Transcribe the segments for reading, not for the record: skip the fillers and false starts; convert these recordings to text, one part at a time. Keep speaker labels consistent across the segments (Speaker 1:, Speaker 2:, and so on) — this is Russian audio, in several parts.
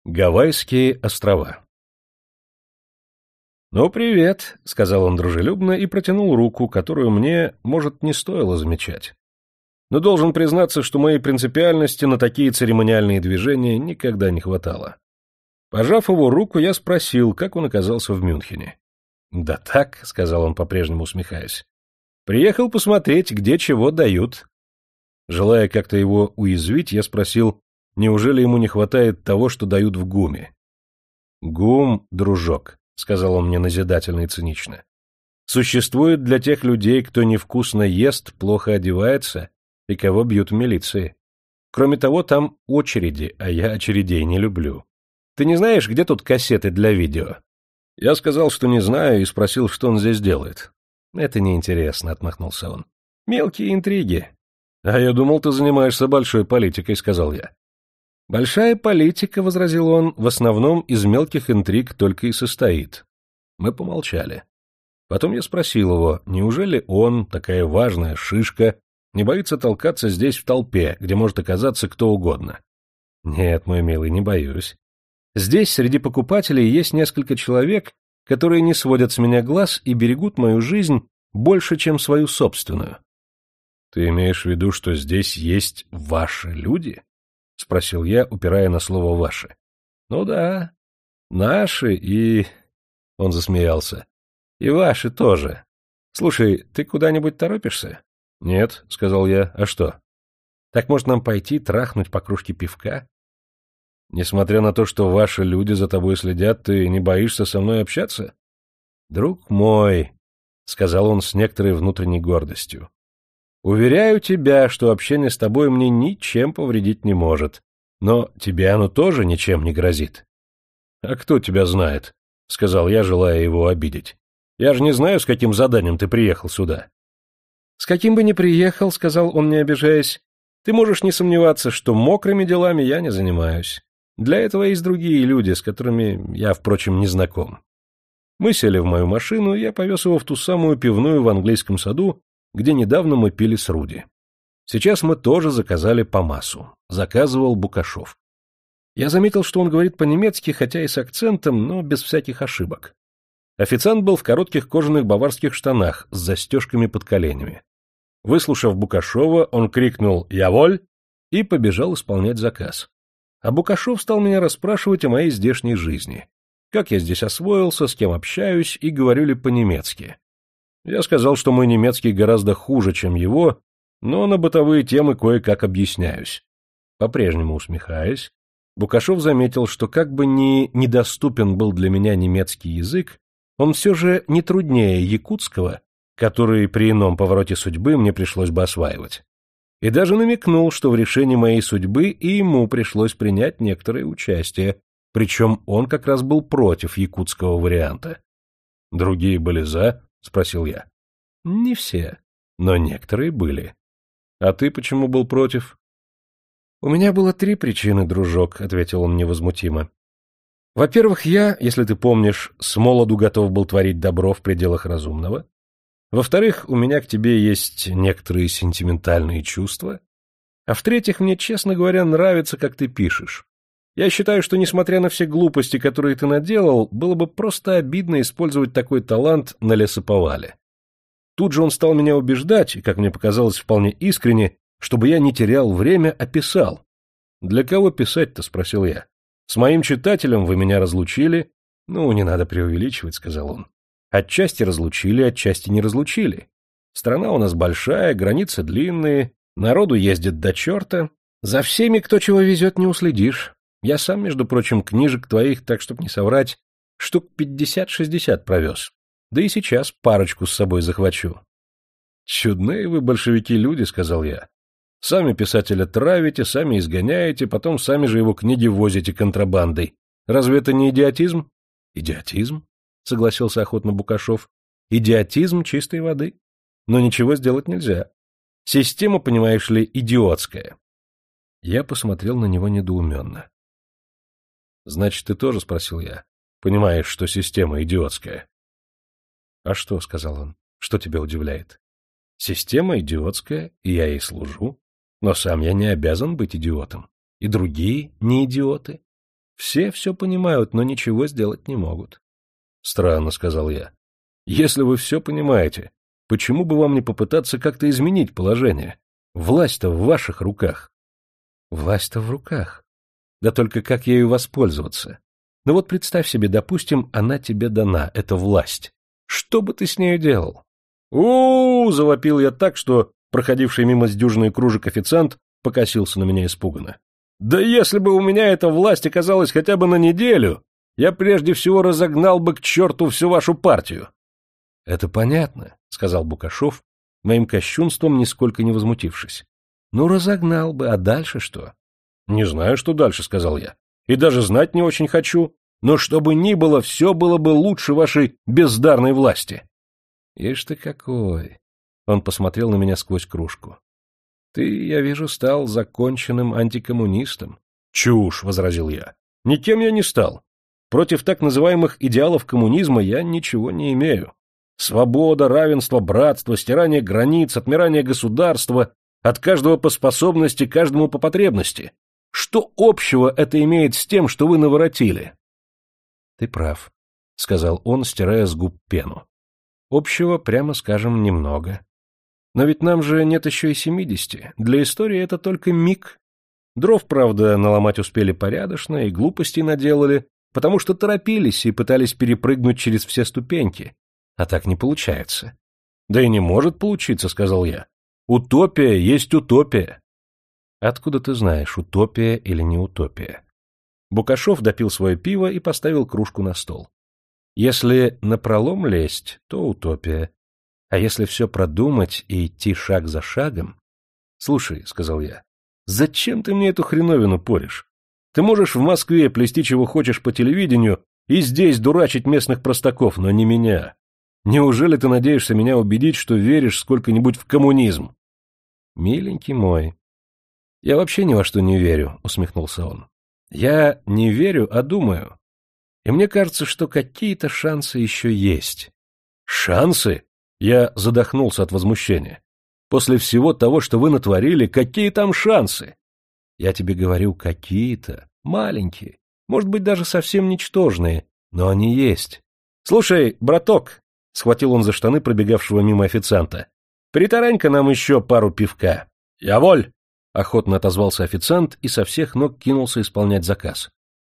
Speaker 1: Гавайские острова. «Ну, привет», — сказал он дружелюбно и протянул руку, которую мне, может, не стоило замечать. Но должен признаться, что моей принципиальности на такие церемониальные движения никогда не хватало. Пожав его руку, я спросил, как он оказался в Мюнхене. «Да так», — сказал он, по-прежнему усмехаясь, — «приехал посмотреть, где чего дают». Желая как-то его уязвить, я спросил, неужели ему не хватает того, что дают в ГУМе. «ГУМ, дружок», — сказал он мне назидательно и цинично, — «существует для тех людей, кто невкусно ест, плохо одевается и кого бьют в милиции. Кроме того, там очереди, а я очередей не люблю. Ты не знаешь, где тут кассеты для видео?» Я сказал, что не знаю, и спросил, что он здесь делает. «Это неинтересно», — отмахнулся он. «Мелкие интриги». «А я думал, ты занимаешься большой политикой», — сказал я. «Большая политика, — возразил он, — в основном из мелких интриг только и состоит». Мы помолчали. Потом я спросил его, неужели он, такая важная шишка, не боится толкаться здесь в толпе, где может оказаться кто угодно? «Нет, мой милый, не боюсь. Здесь среди покупателей есть несколько человек, которые не сводят с меня глаз и берегут мою жизнь больше, чем свою собственную». «Ты имеешь в виду, что здесь есть ваши люди?» — спросил я, упирая на слово «ваши». «Ну да, наши и...» — он засмеялся. «И ваши тоже. Слушай, ты куда-нибудь торопишься?» «Нет», — сказал я. «А что?» «Так, может, нам пойти трахнуть по кружке пивка?» «Несмотря на то, что ваши люди за тобой следят, ты не боишься со мной общаться?» «Друг мой», — сказал он с некоторой внутренней гордостью, — «уверяю тебя, что общение с тобой мне ничем повредить не может, но тебе оно тоже ничем не грозит». «А кто тебя знает?» — сказал я, желая его обидеть. «Я же не знаю, с каким заданием ты приехал сюда». «С каким бы ни приехал, — сказал он, не обижаясь, — ты можешь не сомневаться, что мокрыми делами я не занимаюсь. Для этого есть другие люди, с которыми я, впрочем, не знаком». Мы сели в мою машину, и я повез его в ту самую пивную в английском саду, где недавно мы пили с Руди. Сейчас мы тоже заказали по массу. Заказывал Букашов. Я заметил, что он говорит по-немецки, хотя и с акцентом, но без всяких ошибок. Официант был в коротких кожаных баварских штанах с застежками под коленями. Выслушав Букашова, он крикнул «Яволь!» и побежал исполнять заказ. А Букашов стал меня расспрашивать о моей здешней жизни. Как я здесь освоился, с кем общаюсь и говорю ли по-немецки. Я сказал, что мой немецкий гораздо хуже, чем его, но на бытовые темы кое-как объясняюсь. По-прежнему усмехаясь, Букашов заметил, что как бы ни недоступен был для меня немецкий язык, он все же не труднее якутского, который при ином повороте судьбы мне пришлось бы осваивать. И даже намекнул, что в решении моей судьбы и ему пришлось принять некоторое участие, причем он как раз был против якутского варианта. «Другие были за?» — спросил я. «Не все, но некоторые были. А ты почему был против?» «У меня было 3 причины, дружок», — ответил он невозмутимо. «Во-первых, я, если ты помнишь, с молоду готов был творить добро в пределах разумного. Во-вторых, у меня к тебе есть некоторые сентиментальные чувства. А в-третьих, мне, честно говоря, нравится, как ты пишешь. Я считаю, что, несмотря на все глупости, которые ты наделал, было бы просто обидно использовать такой талант на лесоповале». Тут же он стал меня убеждать, и, как мне показалось, вполне искренне, чтобы я не терял время, а писал. «Для кого писать-то?» — спросил я. «С моим читателем вы меня разлучили». «Ну, не надо преувеличивать», — сказал он. «Отчасти разлучили, отчасти не разлучили. Страна у нас большая, границы длинные, народу ездит до черта. За всеми, кто чего везет, не уследишь. Я сам, между прочим, книжек твоих, так чтоб не соврать, штук 50-60 провез. Да и сейчас парочку с собой захвачу». «Чудные вы, большевики, люди», — сказал я. «Сами писателя травите, сами изгоняете, потом сами же его книги возите контрабандой. Разве это не идиотизм?» «Идиотизм?» — согласился охотно Букашов. «Идиотизм чистой воды. Но ничего сделать нельзя. Система, понимаешь ли, идиотская». Я посмотрел на него недоуменно. «Значит, ты тоже, — спросил я, — понимаешь, что система идиотская?» «А что, — сказал он, — что тебя удивляет? Система идиотская, и я ей служу, но сам я не обязан быть идиотом, и другие не идиоты. Все понимают, но ничего сделать не могут. Странно, сказал я. Если вы все понимаете, почему бы вам не попытаться как-то изменить положение? Власть-то в ваших руках. Власть-то в руках. Да только как ею воспользоваться? Ну вот представь себе, допустим, она тебе дана, это власть. Что бы ты с нею делал? Завопил я так, что проходивший мимо с дюжиной кружек официант покосился на меня испуганно. Да если бы у меня эта власть оказалась хотя бы на неделю, я прежде всего разогнал бы к черту всю вашу партию. — Это понятно, — сказал Букашов, моим кощунством нисколько не возмутившись. — Ну, разогнал бы, а дальше что? — Не знаю, что дальше, — сказал я. — И даже знать не очень хочу. Но что бы ни было, все было бы лучше вашей бездарной власти. — Ишь ты какой! Он посмотрел на меня сквозь кружку. — Ты, я вижу, стал законченным антикоммунистом. — Чушь, — возразил я. — Никем я не стал. Против так называемых идеалов коммунизма я ничего не имею. Свобода, равенство, братство, стирание границ, отмирание государства, от каждого по способности, каждому по потребности. Что общего это имеет с тем, что вы наворотили? — Ты прав, — сказал он, стирая с губ пену. — Общего, прямо скажем, немного. Но ведь нам же нет еще и 70. Для истории это только миг. Дров, правда, наломать успели порядочно и глупостей наделали, потому что торопились и пытались перепрыгнуть через все ступеньки. А так не получается. — Да и не может получиться, — сказал я. — Утопия есть утопия. — Откуда ты знаешь, утопия или не утопия? Букашов допил свое пиво и поставил кружку на стол. Если напролом лезть, то утопия. А если все продумать и идти шаг за шагом... — Слушай, — сказал я, — зачем ты мне эту хреновину порешь? Ты можешь в Москве плести чего хочешь по телевидению и здесь дурачить местных простаков, но не меня. Неужели ты надеешься меня убедить, что веришь сколько-нибудь в коммунизм? — Миленький мой. — Я вообще ни во что не верю, — усмехнулся он. — Я не верю, а думаю. И мне кажется, что какие-то шансы еще есть. — Шансы? Я задохнулся от возмущения. После всего того, что вы натворили, какие там шансы? Я тебе говорю, какие-то, маленькие, может быть, даже совсем ничтожные, но они есть. Слушай, браток, — схватил он за штаны пробегавшего мимо официанта, — притарань-ка нам еще пару пивка. — Я воль! — охотно отозвался официант и со всех ног кинулся исполнять заказ.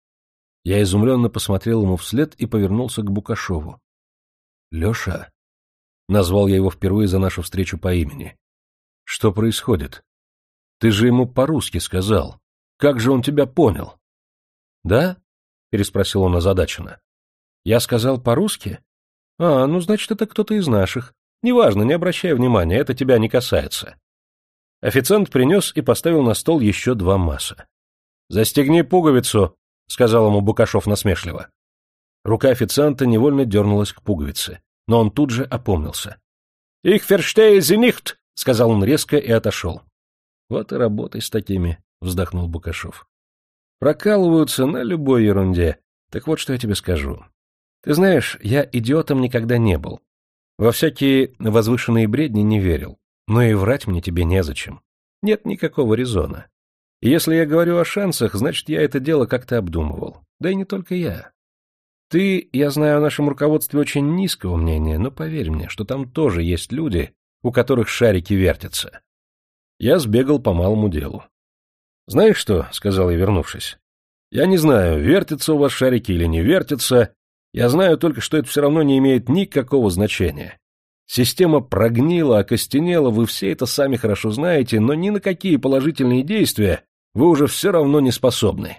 Speaker 1: Я изумленно посмотрел ему вслед и повернулся к Букашову. — Леша, — назвал я его впервые за нашу встречу по имени, — что происходит? Ты же ему по-русски сказал. Как же он тебя понял? — Да? — переспросил он озадаченно. — Я сказал по-русски? — ну, значит, это кто-то из наших. Неважно, не обращай внимания, это тебя не касается. Официант принес и поставил на стол еще 2 масса. — Застегни пуговицу, — сказал ему Букашов насмешливо. Рука официанта невольно дернулась к пуговице, но он тут же опомнился. — Ich verstehe Sie nicht, — сказал он резко и отошел. — Вот и работай с такими, — вздохнул Букашов. — Прокалываются на любой ерунде. Так вот, что я тебе скажу. Ты знаешь, я идиотом никогда не был. Во всякие возвышенные бредни не верил. Но и врать мне тебе незачем. Нет никакого резона. И если я говорю о шансах, значит, я это дело как-то обдумывал. Да и не только я. Ты, я знаю, о нашем руководстве очень низкого мнения, но поверь мне, что там тоже есть люди, у которых шарики вертятся. Я сбегал по малому делу. — Знаешь что, — сказал я, вернувшись, — я не знаю, вертятся у вас шарики или не вертятся, я знаю только, что это все равно не имеет никакого значения. Система прогнила, окостенела, вы все это сами хорошо знаете, но ни на какие положительные действия вы уже все равно не способны.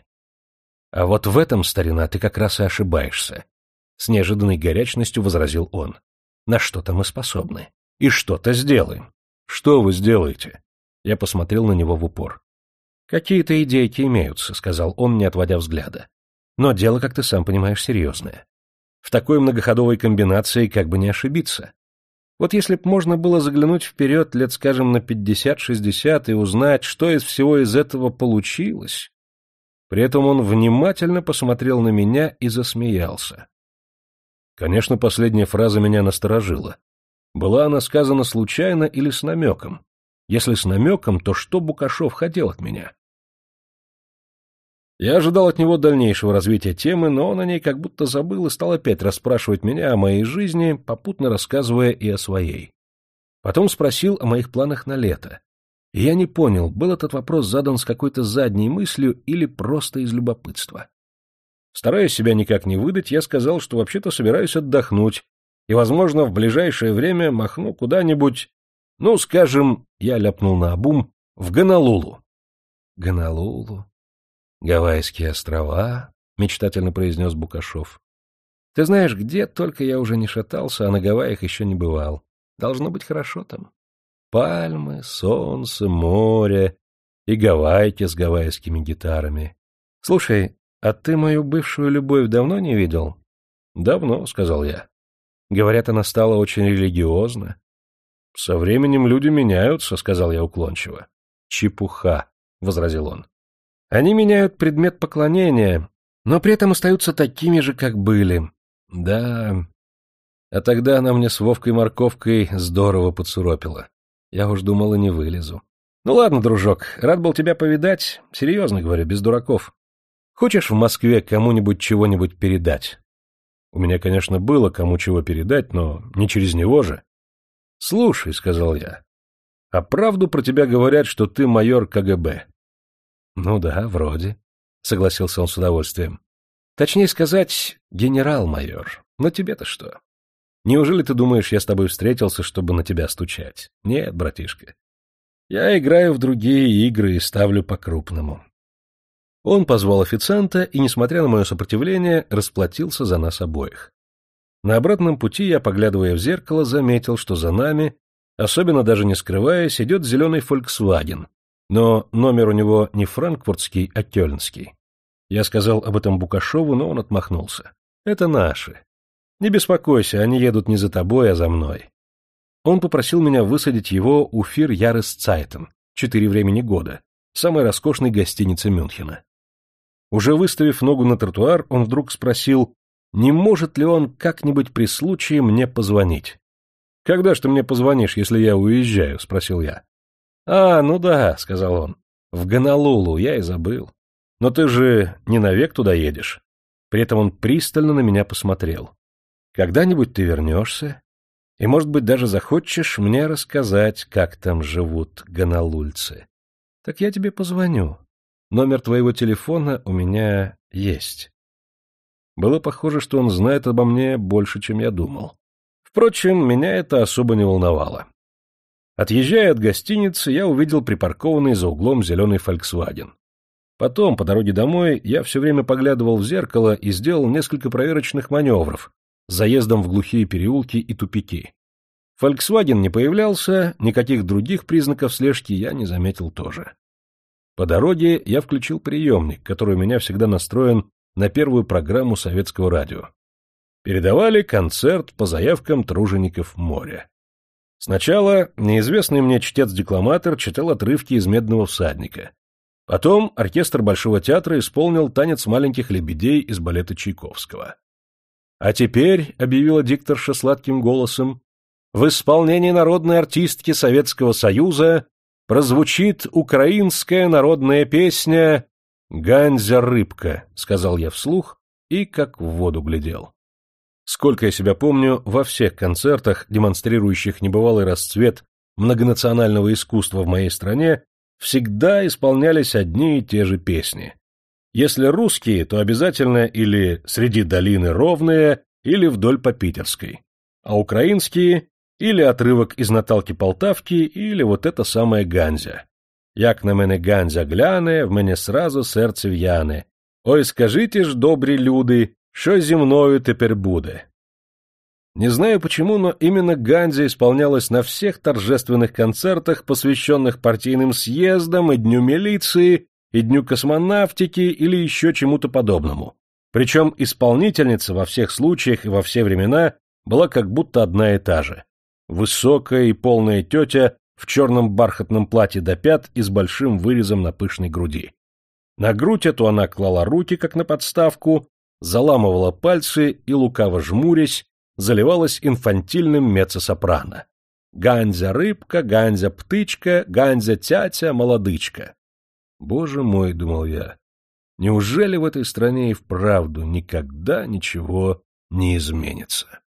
Speaker 1: А вот в этом, старина, ты как раз и ошибаешься. С неожиданной горячностью возразил он. На что-то мы способны. И что-то сделаем. Что вы сделаете? Я посмотрел на него в упор. Какие-то идейки имеются, сказал он, не отводя взгляда. Но дело, как ты сам понимаешь, серьезное. В такой многоходовой комбинации как бы не ошибиться. Вот если б можно было заглянуть вперед лет, скажем, на 50-60 и узнать, что из всего из этого получилось. При этом он внимательно посмотрел на меня и засмеялся. Конечно, последняя фраза меня насторожила. Была она сказана случайно или с намеком? Если с намеком, то что Букашов хотел от меня? Я ожидал от него дальнейшего развития темы, но он о ней как будто забыл и стал опять расспрашивать меня о моей жизни, попутно рассказывая и о своей. Потом спросил о моих планах на лето. И я не понял, был этот вопрос задан с какой-то задней мыслью или просто из любопытства. Стараясь себя никак не выдать, я сказал, что вообще-то собираюсь отдохнуть, и, возможно, в ближайшее время махну куда-нибудь, ну, скажем, я ляпнул наобум, в Гонолулу. Гонолулу? Гавайские острова, мечтательно произнес Букашов. Ты знаешь, где только я уже не шатался, а на Гавайях еще не бывал. Должно быть хорошо там. Пальмы, солнце, море и гавайки с гавайскими гитарами. Слушай, а ты мою бывшую любовь давно не видел? Давно, сказал я. Говорят, она стала очень религиозна. Со временем люди меняются, сказал я уклончиво. Чепуха, возразил он. Они меняют предмет поклонения, но при этом остаются такими же, как были. Да. А тогда она мне с Вовкой-морковкой здорово подсуропила. Я уж думал, и не вылезу. Ну ладно, дружок, рад был тебя повидать. Серьезно говорю, без дураков. Хочешь в Москве кому-нибудь чего-нибудь передать? У меня, конечно, было кому чего передать, но не через него же. Слушай, — сказал я, — а правду про тебя говорят, что ты майор КГБ? Ну да, вроде, — согласился он с удовольствием. Точнее сказать, генерал-майор. Но тебе-то что? Неужели ты думаешь, я с тобой встретился, чтобы на тебя стучать? Нет, братишка. Я играю в другие игры и ставлю по-крупному. Он позвал официанта и, несмотря на мое сопротивление, расплатился за нас обоих. На обратном пути я, поглядывая в зеркало, заметил, что за нами, особенно даже не скрываясь, идет зеленый «Фольксваген», но номер у него не франкфуртский, а кёльнский. Я сказал об этом Букашову, но он отмахнулся. Это наши. Не беспокойся, они едут не за тобой, а за мной. Он попросил меня высадить его у Фир Яресцайтен, 4 времени года, самой роскошной гостиницы Мюнхена. Уже выставив ногу на тротуар, он вдруг спросил, не может ли он как-нибудь при случае мне позвонить. — Когда ж ты мне позвонишь, если я уезжаю? — спросил я. — А, ну да, — сказал он, — в Гонолулу, я и забыл. Но ты же не навек туда едешь. При этом он пристально на меня посмотрел. Когда-нибудь ты вернешься, и, может быть, даже захочешь мне рассказать, как там живут гонолульцы. Так я тебе позвоню. Номер твоего телефона у меня есть. Было похоже, что он знает обо мне больше, чем я думал. Впрочем, меня это особо не волновало. Отъезжая от гостиницы, я увидел припаркованный за углом зеленый «Фольксваген». Потом, по дороге домой, я все время поглядывал в зеркало и сделал несколько проверочных маневров с заездом в глухие переулки и тупики. «Фольксваген» не появлялся, никаких других признаков слежки я не заметил тоже. По дороге я включил приемник, который у меня всегда настроен на первую программу советского радио. Передавали концерт по заявкам тружеников моря. Сначала неизвестный мне чтец-декламатор читал отрывки из «Медного всадника». Потом оркестр Большого театра исполнил «Танец маленьких лебедей» из балета Чайковского. «А теперь», — объявила дикторша сладким голосом, «в исполнении народной артистки Советского Союза прозвучит украинская народная песня «Ганзя-рыбка», — сказал я вслух и как в воду глядел. Сколько я себя помню, во всех концертах, демонстрирующих небывалый расцвет многонационального искусства в моей стране, всегда исполнялись одни и те же песни. Если русские, то обязательно или «Среди долины ровные», или «Вдоль по Питерской», а украинские — или отрывок из «Наталки Полтавки», или вот это самое «Ганзя». «Як на мене Ганзя гляне, в мене сразу серце в'яне. Ой, скажите ж, добрі люди, що зі мною тепер буде?» Не знаю почему, но именно Ганзя исполнялась на всех торжественных концертах, посвященных партийным съездам и Дню милиции, и Дню космонавтики или еще чему-то подобному. Причем исполнительница во всех случаях и во все времена была как будто одна и та же. Высокая и полная тетя в черном бархатном платье до пят и с большим вырезом на пышной груди. На грудь эту она клала руки, как на подставку, заламывала пальцы и, лукаво жмурясь, заливалась инфантильным меццо-сопрано. «Ганзя-рыбка, Ганзя-птычка, Ганзя-тятя, молодычка». Боже мой, думал я, Неужели в этой стране и вправду никогда ничего не изменится?